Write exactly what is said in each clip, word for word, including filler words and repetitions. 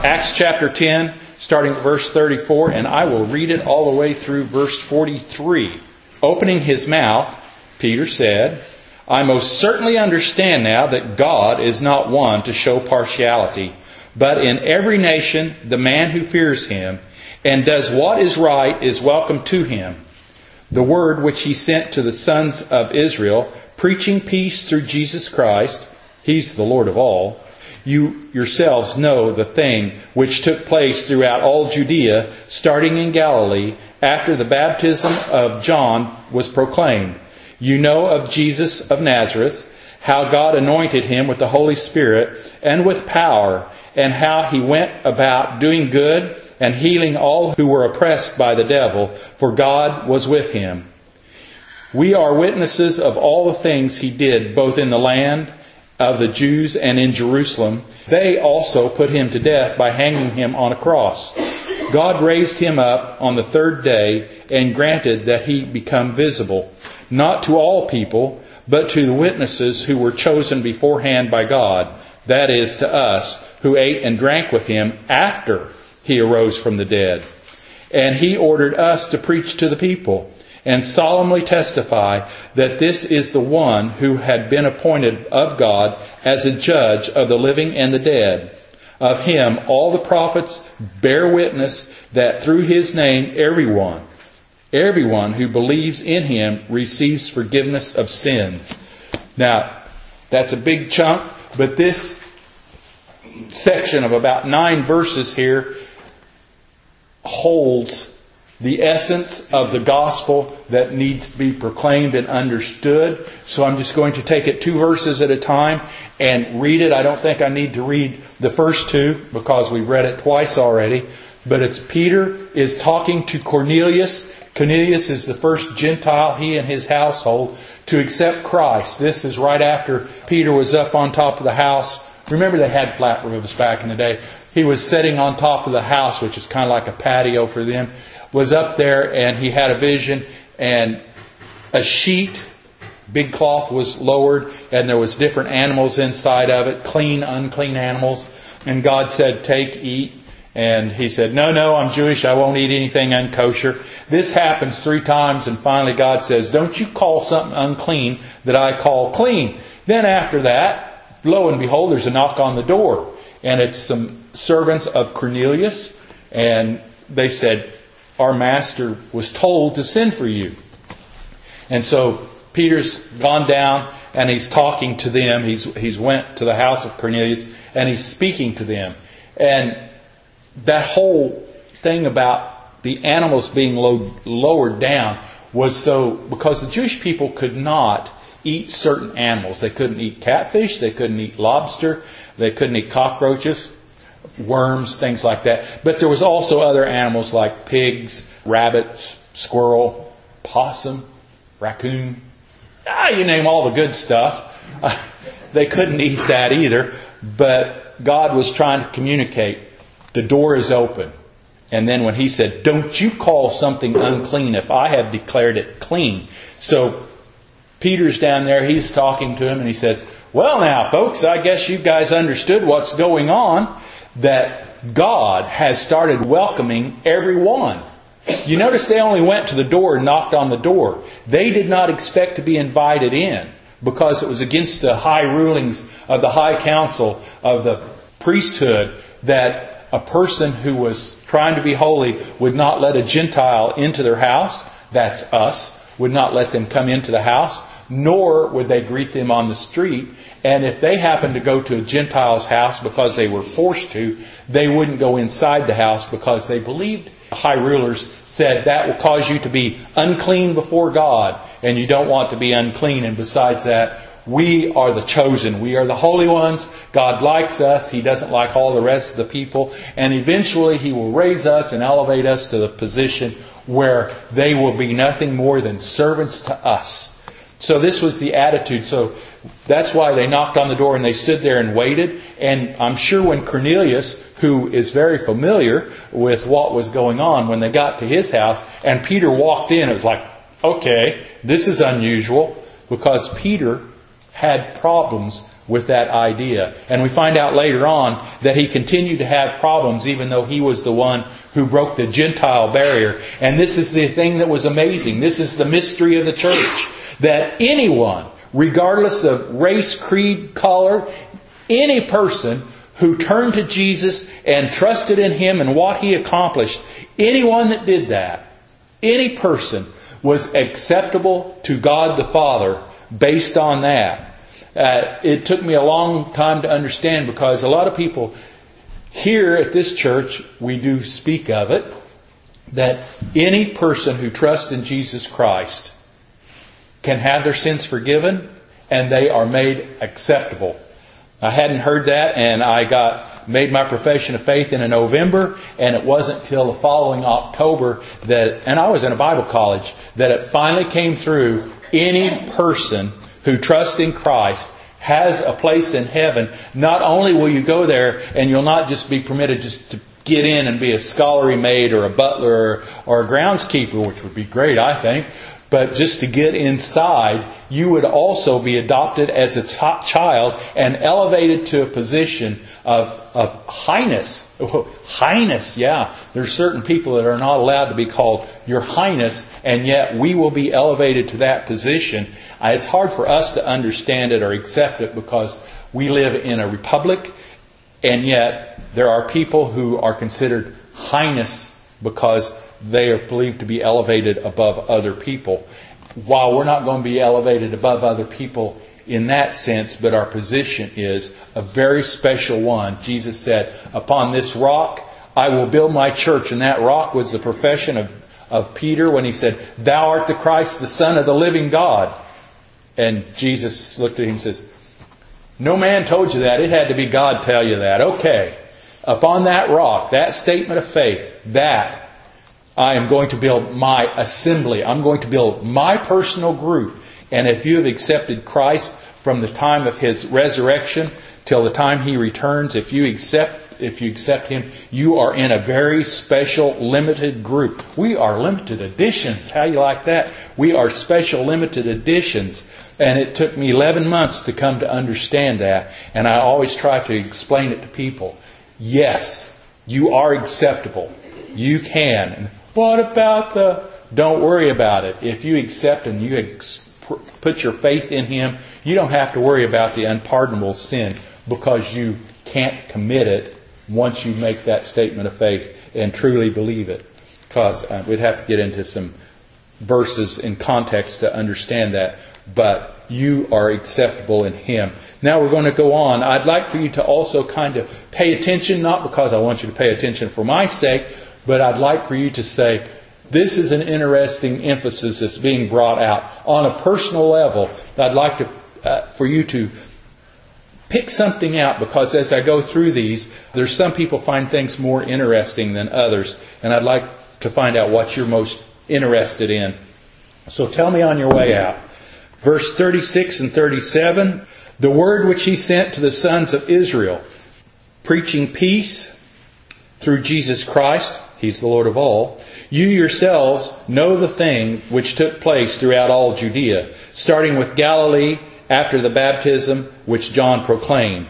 Acts chapter ten, starting at verse thirty-four, and I will read it all the way through verse forty-three. Opening his mouth, Peter said, I most certainly understand now that God is not one to show partiality, but in every nation the man who fears him and does what is right is welcome to him. The word which he sent to the sons of Israel, preaching peace through Jesus Christ, he's the Lord of all. You yourselves know the thing which took place throughout all Judea, starting in Galilee, after the baptism of John was proclaimed. You know of Jesus of Nazareth, how God anointed him with the Holy Spirit and with power, and how he went about doing good and healing all who were oppressed by the devil, for God was with him. We are witnesses of all the things he did, both in the land of the Jews and in Jerusalem. They also put him to death by hanging him on a cross. God raised him up on the third day and granted that he become visible, not to all people, but to the witnesses who were chosen beforehand by God, that is, to us, who ate and drank with him after he arose from the dead. And he ordered us to preach to the people and solemnly testify that this is the one who had been appointed of God as a judge of the living and the dead. Of him all the prophets bear witness that through his name everyone, everyone who believes in him receives forgiveness of sins. Now, that's a big chunk, but this section of about nine verses here holds the essence of the gospel that needs to be proclaimed and understood. So I'm just going to take it two verses at a time and read it. I don't think I need to read the first two because we've read it twice already. But it's Peter is talking to Cornelius. Cornelius is the first Gentile, he and his household, to accept Christ. This is right after Peter was up on top of the house. Remember they had flat roofs back in the day. He was sitting on top of the house, which is kind of like a patio for them. Was up there and he had a vision, and a sheet, big cloth, was lowered, and there was different animals inside of it, clean, unclean animals. And God said, take, eat. And he said, no, no, I'm Jewish, I won't eat anything unkosher. This happens three times, and finally God says, don't you call something unclean that I call clean. Then after that, lo and behold, there's a knock on the door. And it's some servants of Cornelius, and they said, our master was told to send for you. And so Peter's gone down and he's talking to them. He's he's went to the house of Cornelius and he's speaking to them. And that whole thing about the animals being low, lowered down was so because the Jewish people could not eat certain animals. They couldn't eat catfish. They couldn't eat lobster. They couldn't eat cockroaches, worms, things like that. But there was also other animals like pigs, rabbits, squirrel, possum, raccoon. Ah, you name all the good stuff. Uh, they couldn't eat that either. But God was trying to communicate. The door is open. And then when he said, don't you call something unclean if I have declared it clean. So Peter's down there, he's talking to him and he says, well now folks, I guess you guys understood what's going on. That God has started welcoming everyone. You notice they only went to the door and knocked on the door. They did not expect to be invited in because it was against the high rulings of the high council of the priesthood that a person who was trying to be holy would not let a Gentile into their house. That's us. Would not let them come into the house, nor would they greet them on the street. And if they happened to go to a Gentile's house because they were forced to, they wouldn't go inside the house because they believed the high rulers said that will cause you to be unclean before God. And you don't want to be unclean. And besides that, we are the chosen. We are the holy ones. God likes us. He doesn't like all the rest of the people. And eventually He will raise us and elevate us to the position where they will be nothing more than servants to us. So this was the attitude. So that's why they knocked on the door and they stood there and waited. And I'm sure when Cornelius, who is very familiar with what was going on, when they got to his house and Peter walked in, it was like, okay, this is unusual, because Peter had problems with that idea. And we find out later on that he continued to have problems even though he was the one who broke the Gentile barrier. And this is the thing that was amazing. This is the mystery of the church. That anyone, regardless of race, creed, color, any person who turned to Jesus and trusted in Him and what He accomplished, anyone that did that, any person was acceptable to God the Father based on that. Uh, it took me a long time to understand because a lot of people here at this church, we do speak of it, that any person who trusts in Jesus Christ can have their sins forgiven and they are made acceptable. I hadn't heard that, and I got made my profession of faith in November, and it wasn't till the following October that, and I was in a Bible college, that it finally came through. Any person who trusts in Christ has a place in heaven. Not only will you go there and you'll not just be permitted just to get in and be a scullery maid or a butler or, or a groundskeeper, which would be great, I think, but just to get inside, you would also be adopted as a t- child and elevated to a position of, of highness. Highness, yeah. There's certain people that are not allowed to be called Your Highness, and yet we will be elevated to that position. Uh, it's hard for us to understand it or accept it because we live in a republic, and yet there are people who are considered highness because they are believed to be elevated above other people. While we're not going to be elevated above other people in that sense, but our position is a very special one. Jesus said, upon this rock I will build my church. And that rock was the profession of, of Peter when he said, Thou art the Christ, the Son of the living God. And Jesus looked at him and says, No man told you that. It had to be God tell you that. Okay. Upon that rock, that statement of faith, that I am going to build my assembly. I'm going to build my personal group. And if you have accepted Christ from the time of His resurrection till the time He returns, if you accept, if you accept Him, you are in a very special limited group. We are limited editions. How you like that? We are special limited editions. And it took me eleven months to come to understand that. And I always try to explain it to people. Yes, you are acceptable. You can. What about the... Don't worry about it. If you accept and you ex- put your faith in Him, you don't have to worry about the unpardonable sin because you can't commit it once you make that statement of faith and truly believe it. Because uh, we'd have to get into some verses in context to understand that. But you are acceptable in Him. Now we're going to go on. I'd like for you to also kind of pay attention, not because I want you to pay attention for my sake, but I'd like for you to say, this is an interesting emphasis that's being brought out. On a personal level, I'd like to uh, for you to pick something out, because as I go through these, there's some people find things more interesting than others, and I'd like to find out what you're most interested in. So tell me on your way out. Verse thirty-six and thirty-seven, the word which He sent to the sons of Israel, preaching peace through Jesus Christ, He's the Lord of all. You yourselves know the thing which took place throughout all Judea, starting with Galilee after the baptism which John proclaimed.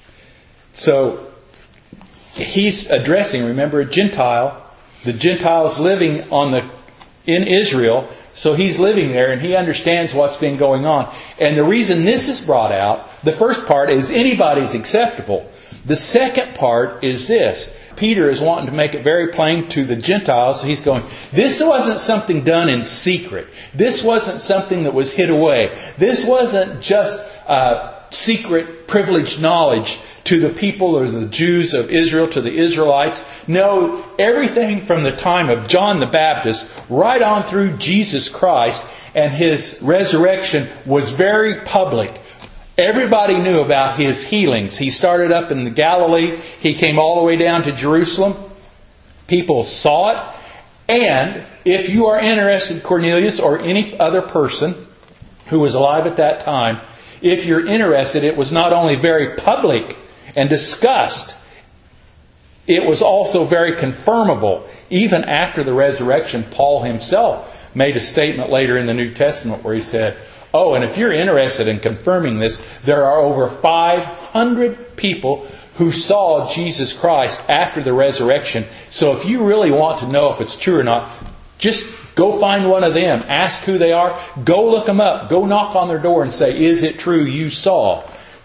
So he's addressing, remember, a Gentile, the Gentiles living on the in Israel. So he's living there and he understands what's been going on. And the reason this is brought out, the first part is anybody's acceptable. The second part is this. Peter is wanting to make it very plain to the Gentiles. He's going, this wasn't something done in secret. This wasn't something that was hid away. This wasn't just uh, secret, privileged knowledge to the people or the Jews of Israel, to the Israelites. No, everything from the time of John the Baptist right on through Jesus Christ and His resurrection was very public. Everybody knew about His healings. He started up in the Galilee. He came all the way down to Jerusalem. People saw it. And if you are interested, Cornelius, or any other person who was alive at that time, if you're interested, it was not only very public and discussed, it was also very confirmable. Even after the resurrection, Paul himself made a statement later in the New Testament where he said, Oh, and if you're interested in confirming this, there are over five hundred people who saw Jesus Christ after the resurrection. So if you really want to know if it's true or not, just go find one of them. Ask who they are. Go look them up. Go knock on their door and say, is it true you saw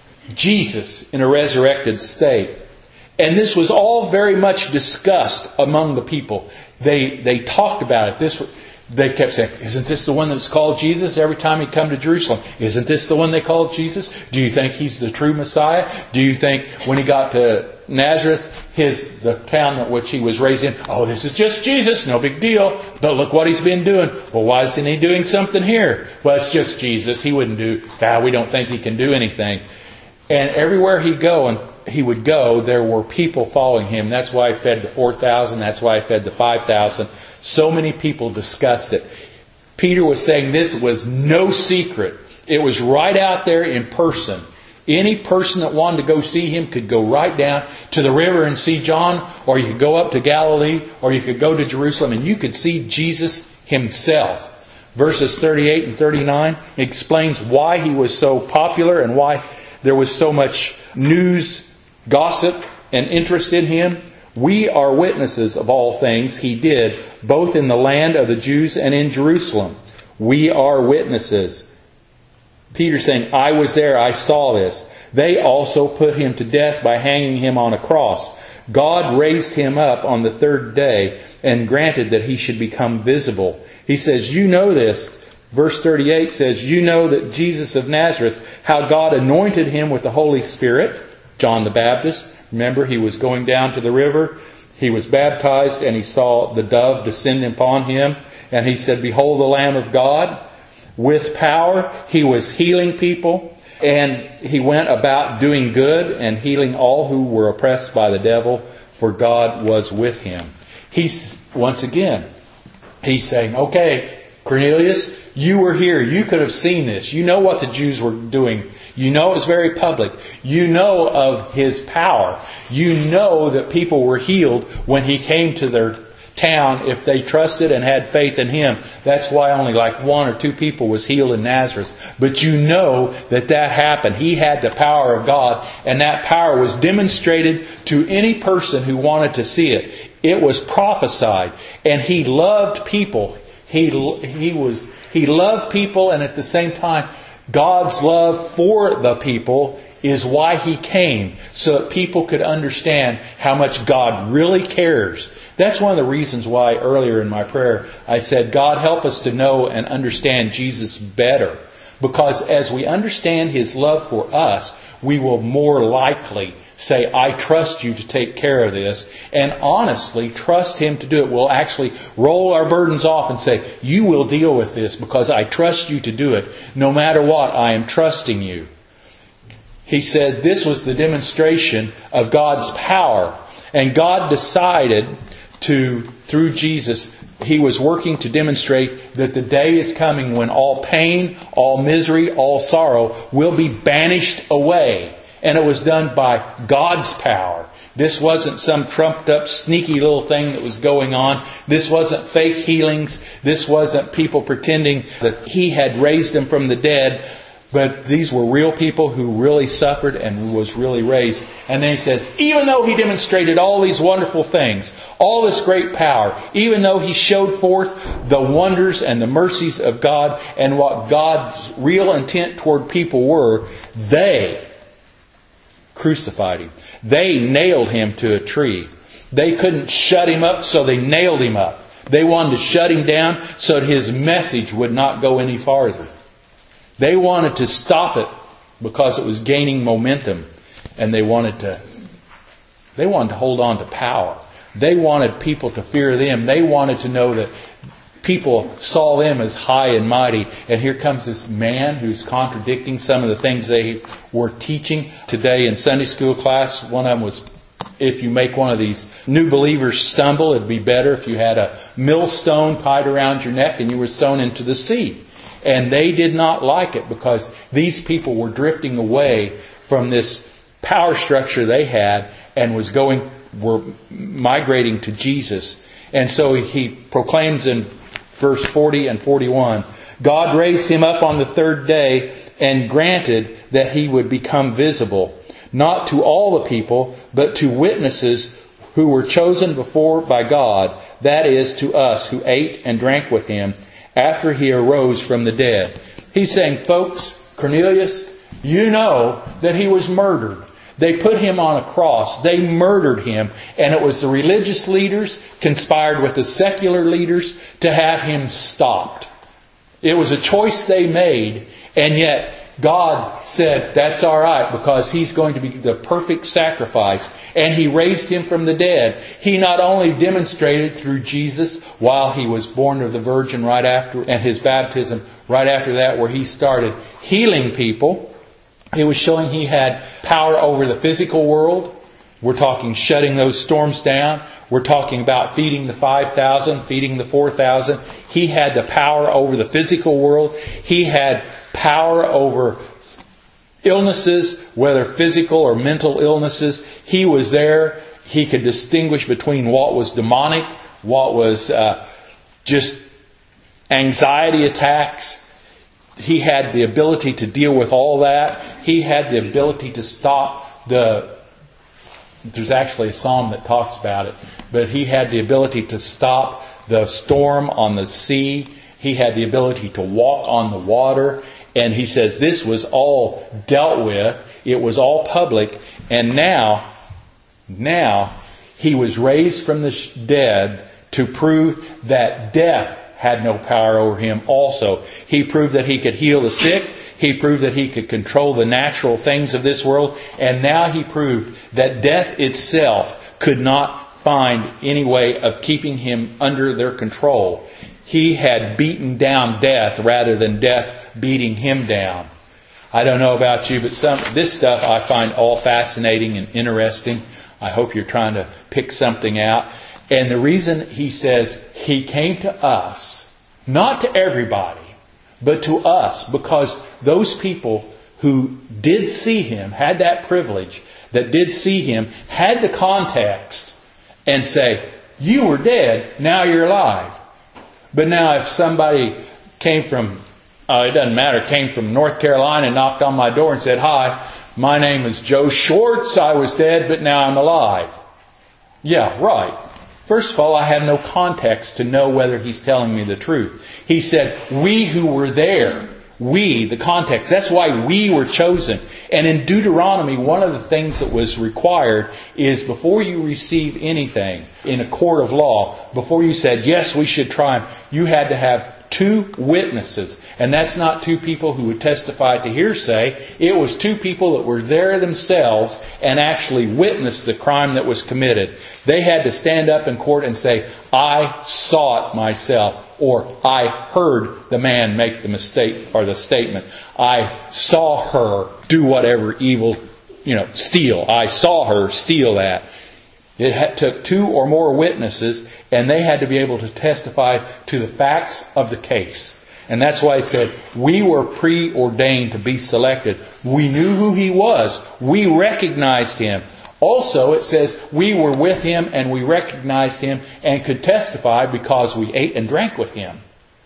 Jesus in a resurrected state? And this was all very much discussed among the people. They they talked about it. This They kept saying, isn't this the one that's called Jesus every time he'd come to Jerusalem? Isn't this the one they called Jesus? Do you think he's the true Messiah? Do you think when he got to Nazareth, his the town at which he was raised in, oh, this is just Jesus, no big deal. But look what he's been doing. Well, why isn't he doing something here? Well, it's just Jesus. He wouldn't do, ah, we don't think he can do anything. And everywhere he'd go, and he would go, there were people following him. That's why he fed the four thousand. That's why he fed the five thousand. So many people discussed it. Peter was saying this was no secret. It was right out there in person. Any person that wanted to go see him could go right down to the river and see John, or you could go up to Galilee, or you could go to Jerusalem and you could see Jesus himself. Verses thirty-eight and thirty-nine explains why he was so popular and why there was so much news, gossip, and interest in him. We are witnesses of all things he did, both in the land of the Jews and in Jerusalem. We are witnesses. Peter saying, I was there, I saw this. They also put him to death by hanging him on a cross. God raised him up on the third day and granted that he should become visible. He says, you know this. Verse thirty-eight says, you know that Jesus of Nazareth, how God anointed him with the Holy Spirit, John the Baptist. Remember, he was going down to the river. He was baptized and he saw the dove descend upon him. And he said, behold the Lamb of God. With power, he was healing people. And he went about doing good and healing all who were oppressed by the devil, for God was with him. He's, once again, he's saying, okay, Cornelius, you were here. You could have seen this. You know what the Jews were doing. You know it was very public. You know of his power. You know that people were healed when he came to their town if they trusted and had faith in him. That's why only like one or two people was healed in Nazareth. But you know that that happened. He had the power of God, and that power was demonstrated to any person who wanted to see it. It was prophesied, and he loved people. He he was he loved people, and at the same time, God's love for the people is why he came, so that people could understand how much God really cares. That's one of the reasons why earlier in my prayer I said, God, help us to know and understand Jesus better. Because as we understand his love for us, we will more likely say, I trust you to take care of this, and honestly trust him to do it. We'll actually roll our burdens off and say, you will deal with this because I trust you to do it. No matter what, I am trusting you. He said this was the demonstration of God's power. And God decided to, through Jesus, he was working to demonstrate that the day is coming when all pain, all misery, all sorrow will be banished away. And it was done by God's power. This wasn't some trumped up, sneaky little thing that was going on. This wasn't fake healings. This wasn't people pretending that he had raised them from the dead. But these were real people who really suffered and was really raised. And then he says, even though he demonstrated all these wonderful things, all this great power, even though he showed forth the wonders and the mercies of God and what God's real intent toward people were, they crucified him. They nailed him to a tree. They couldn't shut him up, so they nailed him up. They wanted to shut him down so that his message would not go any farther. They wanted to stop it because it was gaining momentum, and they wanted to they wanted to hold on to power. They wanted people to fear them. They wanted to know that people saw them as high and mighty. And here comes this man who's contradicting some of the things they were teaching today in Sunday school class. One of them was, if you make one of these new believers stumble, it'd be better if you had a millstone tied around your neck and you were thrown into the sea. And they did not like it because these people were drifting away from this power structure they had and was going, were migrating to Jesus. And so he proclaims in verse forty and forty-one, God raised him up on the third day and granted that he would become visible, not to all the people, but to witnesses who were chosen before by God, that is, to us who ate and drank with him after he arose from the dead. He's saying, folks, Cornelius, you know that he was murdered. They put him on a cross. They murdered him. And it was the religious leaders conspired with the secular leaders to have him stopped. It was a choice they made, and yet God said, that's all right, because he's going to be the perfect sacrifice. And he raised him from the dead. He not only demonstrated through Jesus while he was born of the Virgin right after, and his baptism right after that, where he started healing people. It was showing he had power over the physical world. We're talking shutting those storms down. We're talking about feeding the five thousand, feeding the four thousand. He had the power over the physical world. He had power over illnesses, whether physical or mental illnesses. He was there. He could distinguish between what was demonic, what was uh, just anxiety attacks. He had the ability to deal with all that. He had the ability to stop the... There's actually a psalm that talks about it. But he had the ability to stop the storm on the sea. He had the ability to walk on the water. And he says this was all dealt with. It was all public. And now, now, he was raised from the dead to prove that death had no power over him also. He proved that he could heal the sick. He proved that he could control the natural things of this world. And now he proved that death itself could not find any way of keeping him under their control. He had beaten down death rather than death beating him down. I don't know about you, but some this stuff I find all fascinating and interesting. I hope you're trying to pick something out. And the reason he says he came to us, not to everybody, but to us, because those people who did see him, had that privilege, that did see him, had the context and say, you were dead, now you're alive. But now if somebody came from, uh, it doesn't matter, came from North Carolina and knocked on my door and said, hi, my name is Joe Schwartz, I was dead, but now I'm alive. Yeah, right. First of all, I have no context to know whether he's telling me the truth. He said, we who were there, we, the context, that's why we were chosen. And in Deuteronomy, one of the things that was required is before you receive anything in a court of law, before you said, yes, we should try him, you had to have two witnesses. And that's not two people who would testify to hearsay. It was two people that were there themselves and actually witnessed the crime that was committed. They had to stand up in court and say, I saw it myself. Or I heard the man make the mistake or the statement. I saw her do whatever evil, you know, steal. I saw her steal that. It had, took two or more witnesses, and they had to be able to testify to the facts of the case. And that's why it said, we were preordained to be selected. We knew who he was. We recognized him. Also, it says, we were with him and we recognized him and could testify because we ate and drank with him.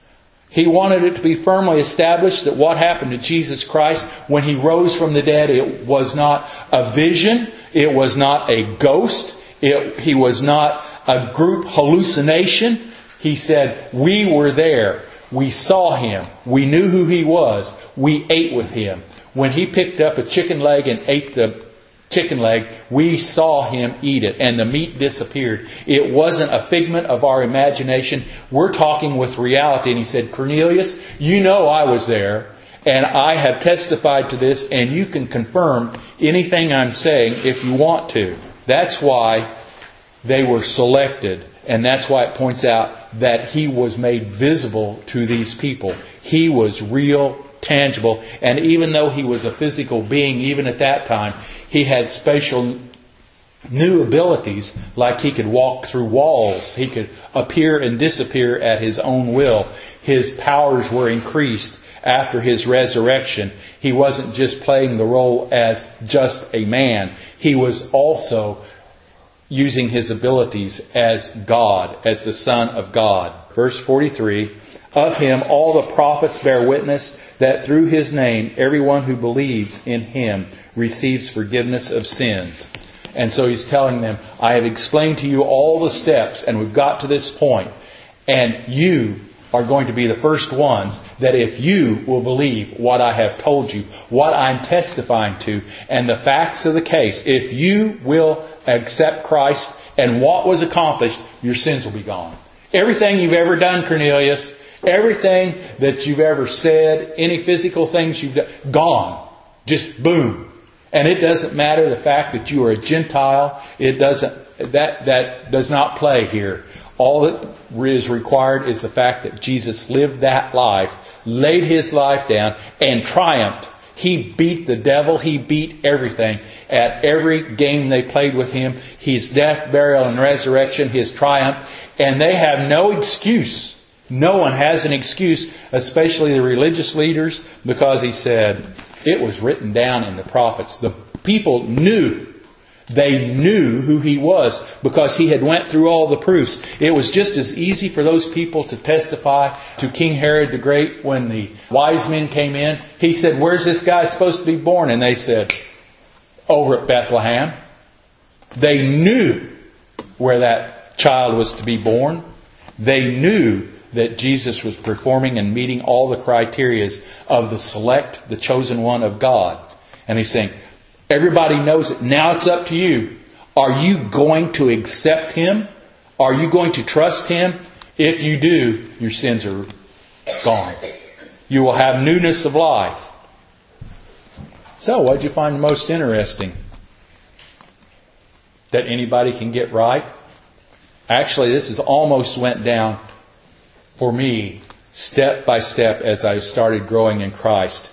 He wanted it to be firmly established that what happened to Jesus Christ when he rose from the dead, it was not a vision. It was not a ghost. It, he was not a group hallucination. He said, we were there. We saw him. We knew who he was. We ate with him. When he picked up a chicken leg and ate the chicken leg, we saw him eat it, and the meat disappeared. It wasn't a figment of our imagination. We're talking with reality. And he said, Cornelius, you know I was there, and I have testified to this, and you can confirm anything I'm saying if you want to. That's why they were selected, and that's why it points out that he was made visible to these people. He was real, tangible, and even though he was a physical being, even at that time, he had special new abilities, like he could walk through walls. He could appear and disappear at his own will. His powers were increased after his resurrection. He wasn't just playing the role as just a man. He was also using his abilities as God, as the Son of God. Verse forty-three, of him all the prophets bear witness that through his name everyone who believes in him receives forgiveness of sins. And so he's telling them, I have explained to you all the steps, and we've got to this point, and you are going to be the first ones that if you will believe what I have told you, what I'm testifying to, and the facts of the case, if you will accept Christ and what was accomplished, your sins will be gone. Everything you've ever done, Cornelius, everything that you've ever said, any physical things you've done, gone. Just boom. And it doesn't matter the fact that you are a Gentile. It doesn't, that, that does not play here. All that is required is the fact that Jesus lived that life, laid his life down, and triumphed. He beat the devil. He beat everything. At every game they played with him, his death, burial, and resurrection, his triumph. And they have no excuse. No one has an excuse, especially the religious leaders, because he said, it was written down in the prophets. The people knew. They knew who he was because he had went through all the proofs. It was just as easy for those people to testify to King Herod the Great when the wise men came in. He said, where's this guy supposed to be born? And they said, over at Bethlehem. They knew where that child was to be born. They knew that Jesus was performing and meeting all the criteria of the select, the chosen one of God. And he's saying, everybody knows it. Now it's up to you. Are you going to accept him? Are you going to trust him? If you do, your sins are gone. You will have newness of life. So, what did you find most interesting? That anybody can get right? Actually, this is almost went down for me step by step as I started growing in Christ.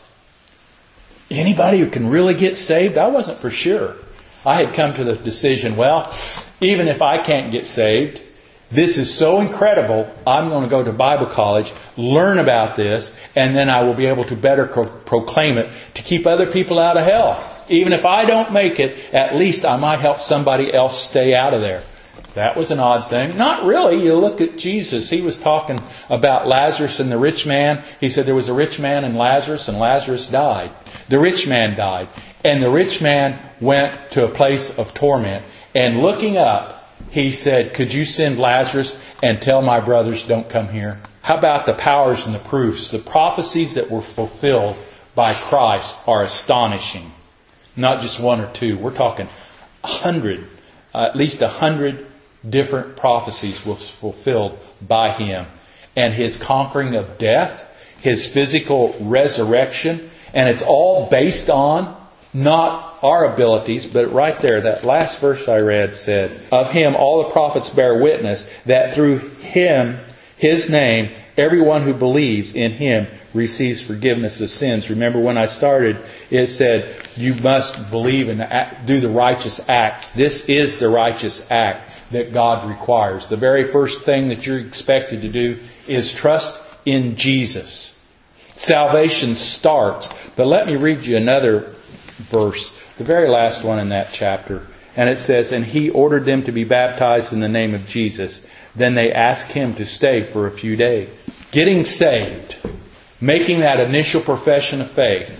Anybody who can really get saved? I wasn't for sure. I had come to the decision, well, even if I can't get saved, this is so incredible, I'm going to go to Bible college, learn about this, and then I will be able to better pro- proclaim it to keep other people out of hell. Even if I don't make it, at least I might help somebody else stay out of there. That was an odd thing. Not really. You look at Jesus. He was talking about Lazarus and the rich man. He said there was a rich man and Lazarus, and Lazarus died. The rich man died. And the rich man went to a place of torment. And looking up, he said, could you send Lazarus and tell my brothers don't come here? How about the powers and the proofs? The prophecies that were fulfilled by Christ are astonishing. Not just one or two. We're talking a hundred, uh, at least a hundred different prophecies was fulfilled by him. And his conquering of death, his physical resurrection, and it's all based on not our abilities, but right there, that last verse I read said, of him all the prophets bear witness that through him, his name, everyone who believes in him receives forgiveness of sins. Remember when I started, it said, you must believe and do the righteous acts. This is the righteous act that God requires. The very first thing that you're expected to do is trust in Jesus. Salvation starts. But let me read you another verse, the very last one in that chapter. And it says, and he ordered them to be baptized in the name of Jesus. Then they asked him to stay for a few days. Getting saved, making that initial profession of faith,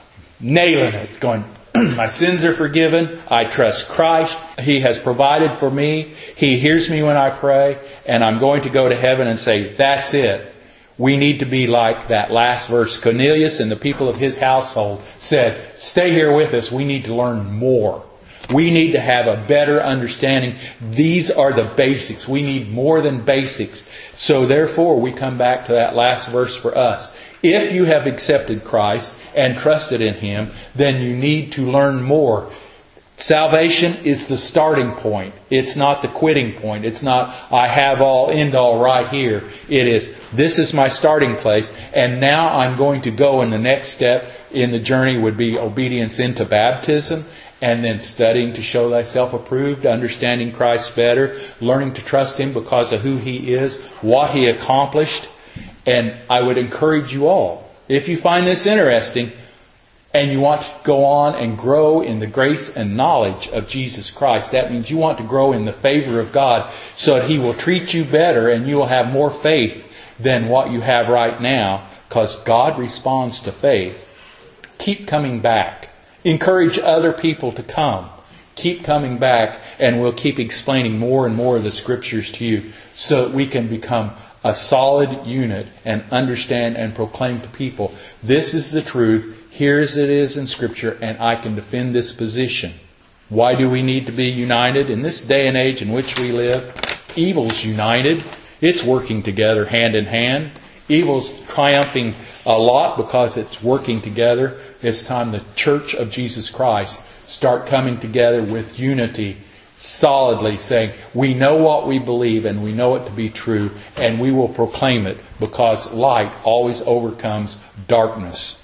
nailing it, going, my sins are forgiven. I trust Christ. He has provided for me. He hears me when I pray. And I'm going to go to heaven and say, that's it. We need to be like that last verse. Cornelius and the people of his household said, stay here with us. We need to learn more. We need to have a better understanding. These are the basics. We need more than basics. So therefore, we come back to that last verse for us. If you have accepted Christ and trusted in him, then you need to learn more. Salvation is the starting point. It's not the quitting point. It's not, I have all, end all right here. It is, this is my starting place, and now I'm going to go, and the next step in the journey would be obedience into baptism, and then studying to show thyself approved, understanding Christ better, learning to trust him because of who he is, what he accomplished. And I would encourage you all, if you find this interesting, and you want to go on and grow in the grace and knowledge of Jesus Christ, that means you want to grow in the favor of God so that He will treat you better and you will have more faith than what you have right now, because God responds to faith. Keep coming back. Encourage other people to come. Keep coming back, and we'll keep explaining more and more of the Scriptures to you so that we can become a solid unit and understand and proclaim to people, this is the truth, here as it is in Scripture, and I can defend this position. Why do we need to be united? In this day and age in which we live, evil's united. It's working together hand in hand. Evil's triumphing a lot because it's working together. It's time the Church of Jesus Christ start coming together with unity, solidly saying, we know what we believe and we know it to be true, and we will proclaim it, because light always overcomes darkness.